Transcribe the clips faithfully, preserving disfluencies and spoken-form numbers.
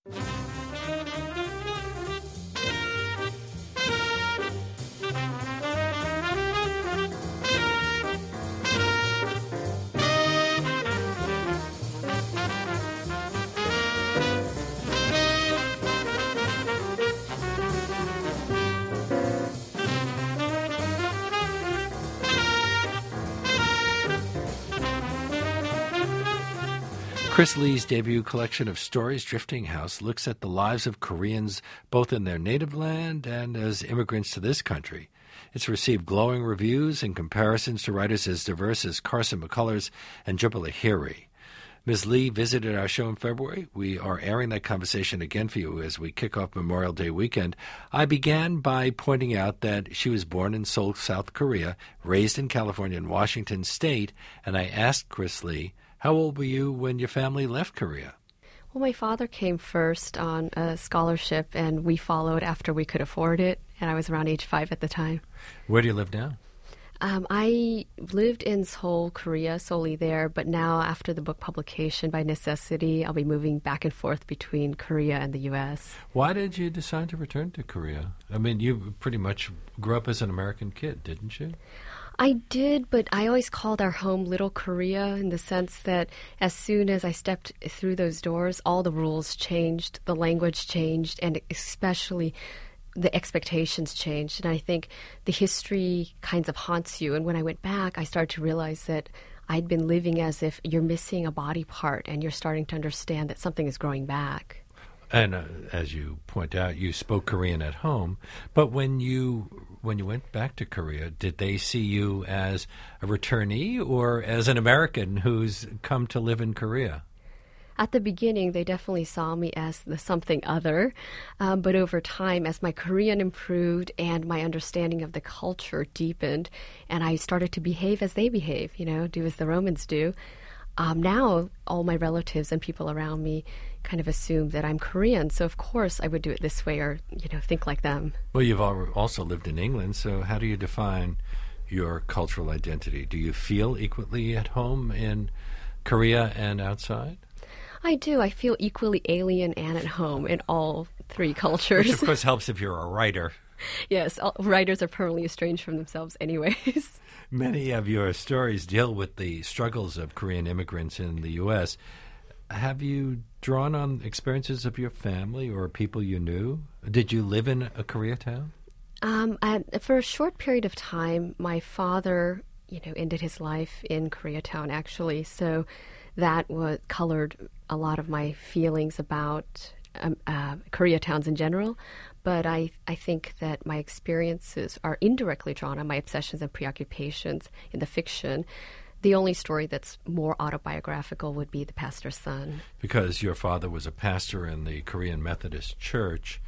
Chris Lee's debut collection of stories, Drifting House, looks at the lives of Koreans both in their native land and as immigrants to this country. It's received glowing reviews and comparisons to writers as diverse as Carson McCullers and Jhumpa Lahiri. Miz Lee visited our show in February. We are airing that conversation again for you as we kick off Memorial Day weekend. I began by pointing out that she was born in Seoul, South Korea, raised in California and Washington State, and I asked Chris Lee, how old were you when your family left Korea? Well, my father came first on a scholarship, and we followed after we could afford it, and I was around age five at the time. Where do you live now? Um, I lived in Seoul, Korea, solely there, but now after the book publication, by necessity, I'll be moving back and forth between Korea and the U S. Why did you decide to return to Korea? I mean, you pretty much grew up as an American kid, didn't you? I did, but I always called our home Little Korea in the sense that as soon as I stepped through those doors, all the rules changed, the language changed, and especially the expectations changed. And I think the history kinds of haunts you. And when I went back, I started to realize that I'd been living as if you're missing a body part and you're starting to understand that something is growing back. And uh, as you point out, you spoke Korean at home. But when you when you went back to Korea, did they see you as a returnee or as an American who's come to live in Korea? At the beginning, they definitely saw me as the something other. Um, but over time, as my Korean improved and my understanding of the culture deepened, and I started to behave as they behave, you know, do as the Romans do, Um, now, all my relatives and people around me kind of assume that I'm Korean. So, of course, I would do it this way or, you know, think like them. Well, you've al- also lived in England, so how do you define your cultural identity? Do you feel equally at home in Korea and outside? I do. I feel equally alien and at home in all three cultures. Which, of course, helps if you're a writer. Yes, all, writers are permanently estranged from themselves anyways. Many of your stories deal with the struggles of Korean immigrants in the U S. Have you drawn on experiences of your family or people you knew? Did you live in a Koreatown? Um, I, for a short period of time, my father, you know, ended his life in Koreatown, actually. So that was colored a lot of my feelings about um, uh, Koreatowns in general. But I, I think that my experiences are indirectly drawn on my obsessions and preoccupations in the fiction. The only story that's more autobiographical would be The Pastor's Son. Because your father was a pastor in the Korean Methodist Church,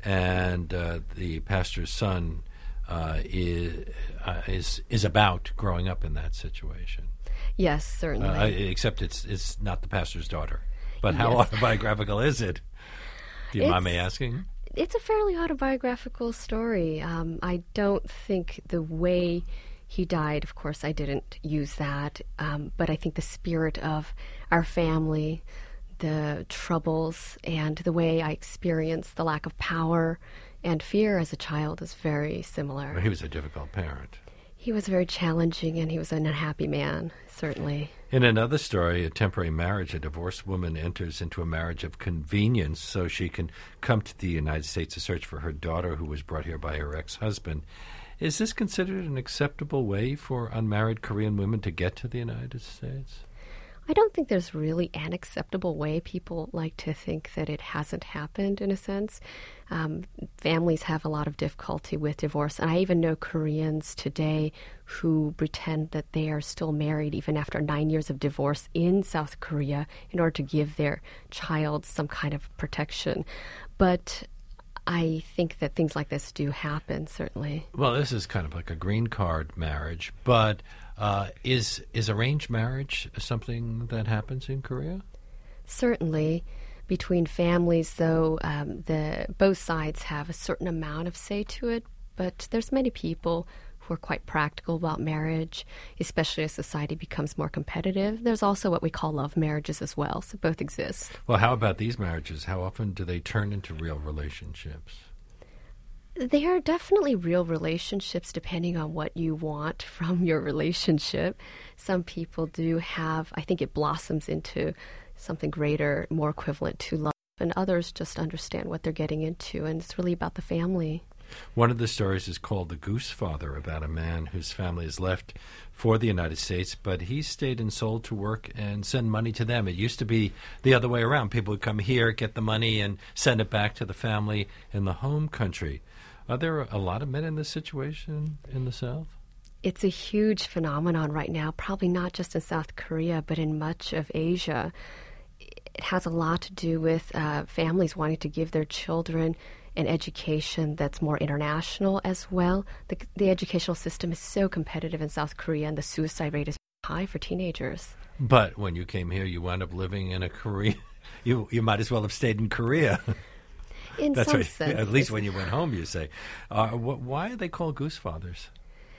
and uh, The Pastor's Son uh, is, uh, is is about growing up in that situation. Yes, certainly. Uh, except it's it's not the pastor's daughter. But how Yes. autobiographical is it? Do you It's- mind me asking? It's a fairly autobiographical story. Um, I don't think the way he died, of course, I didn't use that, um, but I think the spirit of our family, the troubles, and the way I experienced the lack of power and fear as a child is very similar. Well, he was a difficult parent. He was very challenging, and he was an unhappy man, certainly. In another story, A Temporary Marriage, a divorced woman enters into a marriage of convenience so she can come to the United States to search for her daughter who was brought here by her ex-husband. Is this considered an acceptable way for unmarried Korean women to get to the United States? I don't think there's really an acceptable way. People like to think that it hasn't happened, in a sense. Um, families have a lot of difficulty with divorce, and I even know Koreans today who pretend that they are still married even after nine years of divorce in South Korea in order to give their child some kind of protection. But I think that things like this do happen, certainly. Well, this is kind of like a green card marriage, but uh, is is arranged marriage something that happens in Korea? Certainly. Between families, though, um, the both sides have a certain amount of say to it, but there's many people who are quite practical about marriage, especially as society becomes more competitive. There's also what we call love marriages as well, so both exist. Well, how about these marriages? How often do they turn into real relationships? They are definitely real relationships depending on what you want from your relationship. Some people do have, I think it blossoms into something greater, more equivalent to love, and others just understand what they're getting into, and it's really about the family. One of the stories is called The Goose Father, about a man whose family has left for the United States, but he stayed in Seoul to work and send money to them. It used to be the other way around. People would come here, get the money, and send it back to the family in the home country. Are there a lot of men in this situation in the South? It's a huge phenomenon right now, probably not just in South Korea, but in much of Asia. It has a lot to do with uh, families wanting to give their children an education that's more international as well. The, the educational system is so competitive in South Korea, and the suicide rate is high for teenagers. But when you came here, you wound up living in a Korea. You you might as well have stayed in Korea. In That's some right. sense. At least when you went home, you say. Uh, wh- why are they called goose fathers?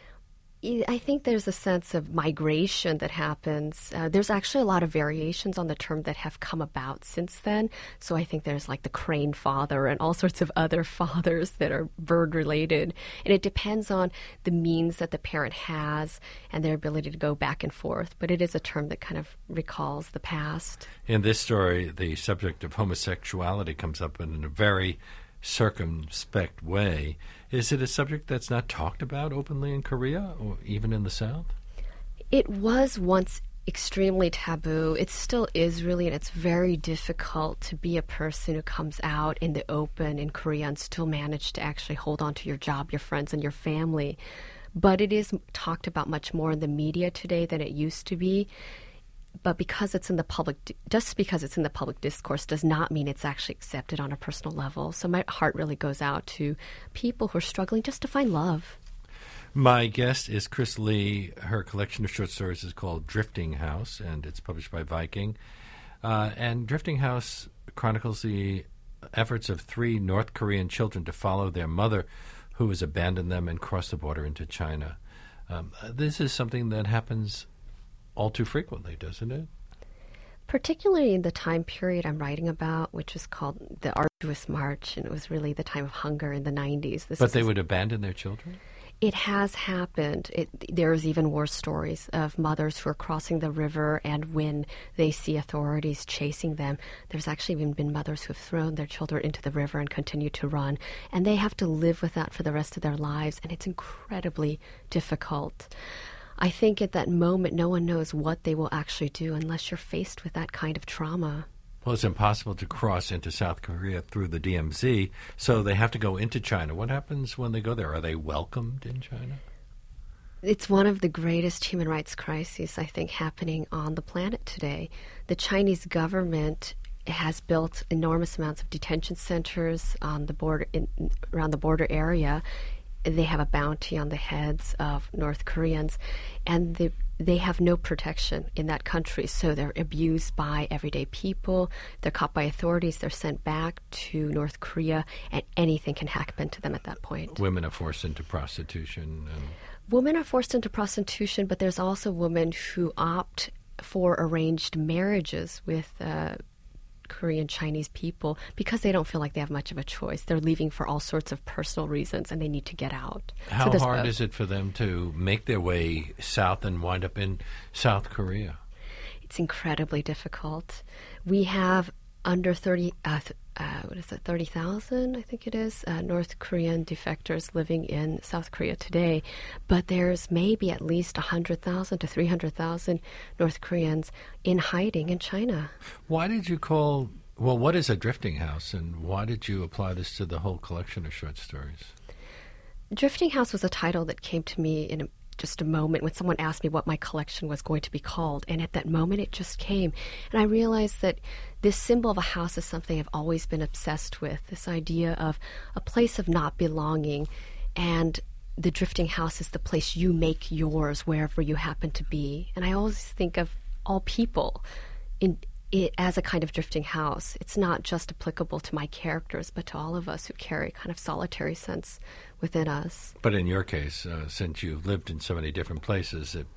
I think there's a sense of migration that happens. Uh, there's actually a lot of variations on the term that have come about since then. So I think there's like the crane father and all sorts of other fathers that are bird related. And it depends on the means that the parent has and their ability to go back and forth. But it is a term that kind of recalls the past. In this story, the subject of homosexuality comes up in a very circumspect way. Is it a subject that's not talked about openly in Korea or even in the South? It was once extremely taboo. It still is really, and it's very difficult to be a person who comes out in the open in Korea and still manage to actually hold on to your job, your friends, and your family. But it is talked about much more in the media today than it used to be. But because it's in the public, just because it's in the public discourse does not mean it's actually accepted on a personal level. So my heart really goes out to people who are struggling just to find love. My guest is Chris Lee. Her collection of short stories is called Drifting House, and it's published by Viking. Uh, and Drifting House chronicles the efforts of three North Korean children to follow their mother, who has abandoned them and crossed the border into China. Um, this is something that happens all too frequently, doesn't it? Particularly in the time period I'm writing about, which is called the Arduous March, and it was really the time of hunger in the nineties. This but they would abandon their children? It has happened. It, there's even worse stories of mothers who are crossing the river, and when they see authorities chasing them, there's actually even been mothers who have thrown their children into the river and continue to run. And they have to live with that for the rest of their lives, and it's incredibly difficult. I think at that moment, no one knows what they will actually do unless you're faced with that kind of trauma. Well, it's impossible to cross into South Korea through the D M Z, so they have to go into China. What happens when they go there? Are they welcomed in China? It's one of the greatest human rights crises, I think, happening on the planet today. The Chinese government has built enormous amounts of detention centers on the border, in, around the border area. They have a bounty on the heads of North Koreans, and they, they have no protection in that country. So they're abused by everyday people. They're caught by authorities. They're sent back to North Korea, and anything can happen to them at that point. Women are forced into prostitution. And... Women are forced into prostitution, but there's also women who opt for arranged marriages with uh, Korean Chinese people because they don't feel like they have much of a choice. They're leaving for all sorts of personal reasons, and they need to get out. How so hard both. is it for them to make their way south and wind up in South Korea? It's incredibly difficult. We have under thirty, uh, th- uh, what is it, thirty thousand, I think it is, uh, North Korean defectors living in South Korea today. But there's maybe at least one hundred thousand to three hundred thousand North Koreans in hiding in China. Why did you call, well, what is a drifting house, and why did you apply this to the whole collection of short stories? Drifting House was a title that came to me in a just a moment when someone asked me what my collection was going to be called. And at that moment, it just came. And I realized that this symbol of a house is something I've always been obsessed with, this idea of a place of not belonging. And the drifting house is the place you make yours wherever you happen to be. And I always think of all people in it as a kind of drifting house. It's not just applicable to my characters, but to all of us who carry kind of solitary sense within us. But in your case, uh, since you've lived in so many different places, it,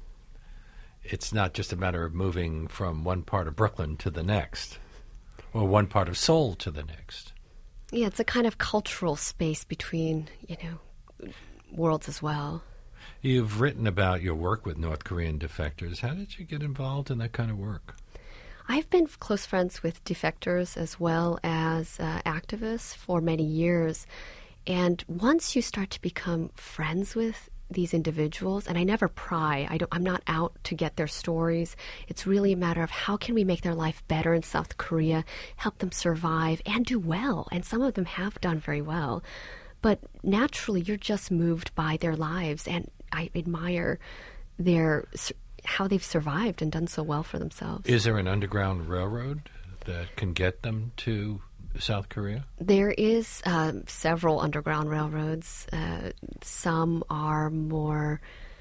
it's not just a matter of moving from one part of Brooklyn to the next, or one part of Seoul to the next. Yeah, it's a kind of cultural space between, you know, worlds as well. You've written about your work with North Korean defectors. How did you get involved in that kind of work? I've been close friends with defectors as well as uh, activists for many years. And once you start to become friends with these individuals, and I never pry, I don't, I'm not out to get their stories. It's really a matter of how can we make their life better in South Korea, help them survive and do well. And some of them have done very well. But naturally, you're just moved by their lives, and I admire their how they've survived and done so well for themselves. Is there an underground railroad that can get them to South Korea? There is um, several underground railroads. Uh, some are more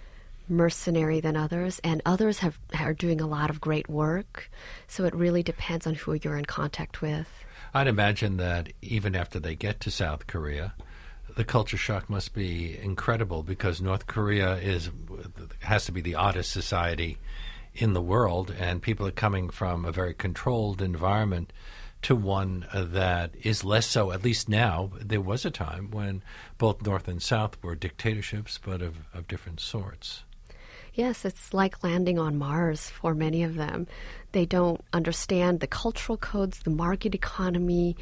mercenary than others, and others have are doing a lot of great work. So it really depends on who you're in contact with. I'd imagine that even after they get to South Korea, the culture shock must be incredible, because North Korea is has to be the oddest society in the world, and people are coming from a very controlled environment to one that is less so. At least now, there was a time when both North and South were dictatorships, but of, of different sorts. Yes, it's like landing on Mars for many of them. They don't understand the cultural codes, the market economy.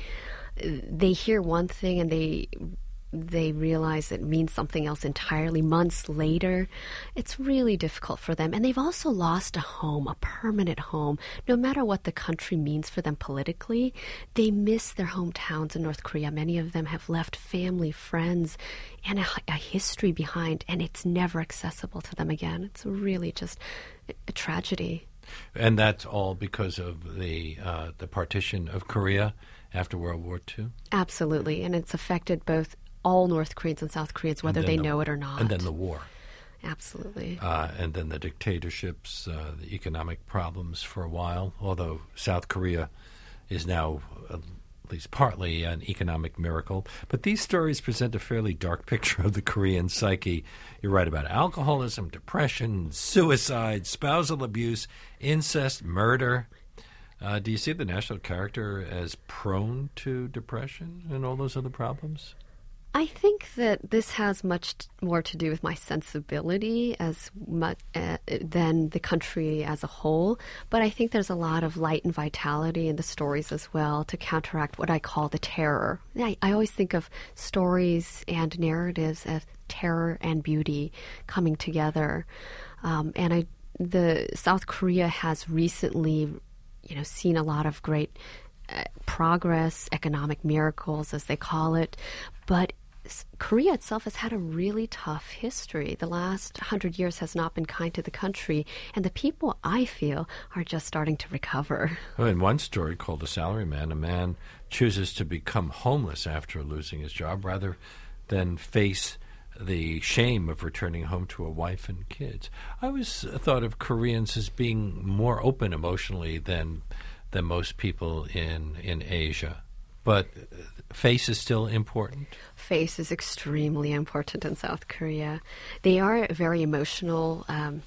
They hear one thing and they they realize it means something else entirely months later. It's really difficult for them. And they've also lost a home, a permanent home. No matter what the country means for them politically, they miss their hometowns in North Korea. Many of them have left family, friends, and a, a history behind, and it's never accessible to them again. It's really just a, a tragedy. And that's all because of the uh, the partition of Korea after World War Two? Absolutely. And it's affected both all North Koreans and South Koreans, whether they the, know it or not. And then the war. Absolutely. Uh, and then the dictatorships, uh, the economic problems for a while, although South Korea is now at least partly an economic miracle. But these stories present a fairly dark picture of the Korean psyche. You write about alcoholism, depression, suicide, spousal abuse, incest, murder. Uh, do you see the national character as prone to depression and all those other problems? I think that this has much t- more to do with my sensibility as much uh, than the country as a whole. But I think there's a lot of light and vitality in the stories as well to counteract what I call the terror. I, I always think of stories and narratives as terror and beauty coming together. Um, and I, the South Korea has recently, you know, seen a lot of great uh, progress, economic miracles, as they call it. But Korea itself has had a really tough history. The last hundred years has not been kind to the country, and the people, I feel, are just starting to recover. Well, in one story called The Salaryman, a man chooses to become homeless after losing his job rather than face the shame of returning home to a wife and kids. I always thought of Koreans as being more open emotionally than than most people in, in Asia. But face is still important? Face is extremely important in South Korea. They are very emotional um,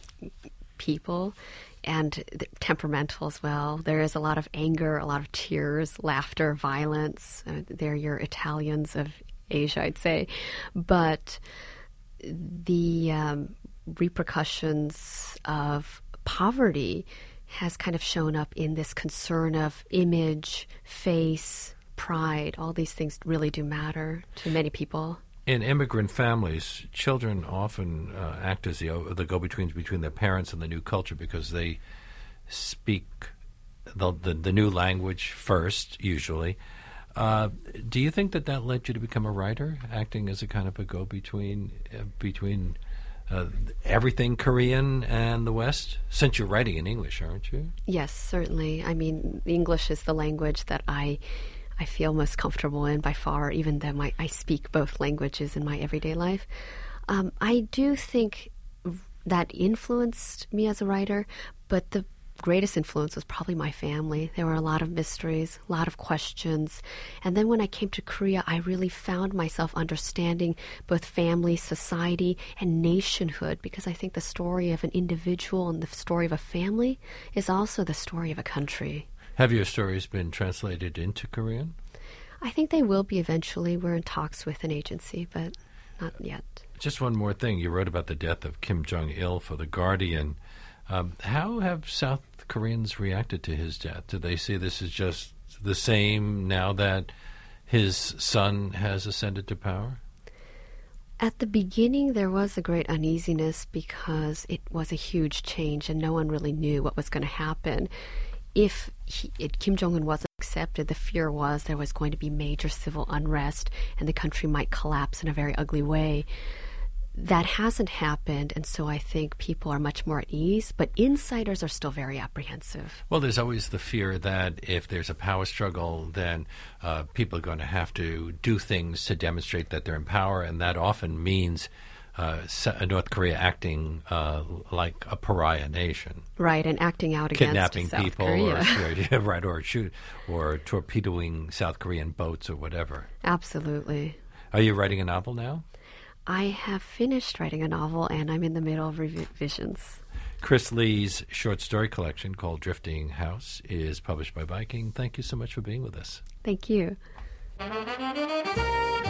people and temperamental as well. There is a lot of anger, a lot of tears, laughter, violence. Uh, they're your Italians of Asia, I'd say. But the um, repercussions of poverty has kind of shown up in this concern of image, face, pride. All these things really do matter to many people. In immigrant families, children often uh, act as the, the go-betweens between their parents and the new culture because they speak the, the, the new language first, usually. Uh, do you think that that led you to become a writer, acting as a kind of a go-between uh, between uh, everything Korean and the West? Since you're writing in English, aren't you? Yes, certainly. I mean, English is the language that I I feel most comfortable in by far, even though my, I speak both languages in my everyday life. Um, I do think that influenced me as a writer, but the greatest influence was probably my family. There were a lot of mysteries, a lot of questions. And then when I came to Korea, I really found myself understanding both family, society, and nationhood, because I think the story of an individual and the story of a family is also the story of a country. Have your stories been translated into Korean? I think they will be eventually. We're in talks with an agency, but not yet. Just one more thing. You wrote about the death of Kim Jong-il for The Guardian. Um, how have South Koreans reacted to his death? Do they see this as just the same now that his son has ascended to power? At the beginning, there was a great uneasiness because it was a huge change and no one really knew what was going to happen. If he, it, Kim Jong-un wasn't accepted, the fear was there was going to be major civil unrest and the country might collapse in a very ugly way. That hasn't happened, and so I think people are much more at ease, but insiders are still very apprehensive. Well, there's always the fear that if there's a power struggle, then uh, people are going to have to do things to demonstrate that they're in power, and that often means uh, North Korea acting uh, like a pariah nation. Right, and acting out Kidnapping against South people, Korea. or, yeah, right, or shoot, or torpedoing South Korean boats or whatever. Absolutely. Are you writing a novel now? I have finished writing a novel, and I'm in the middle of revisions. Chris Lee's short story collection called Drifting House is published by Viking. Thank you so much for being with us. Thank you.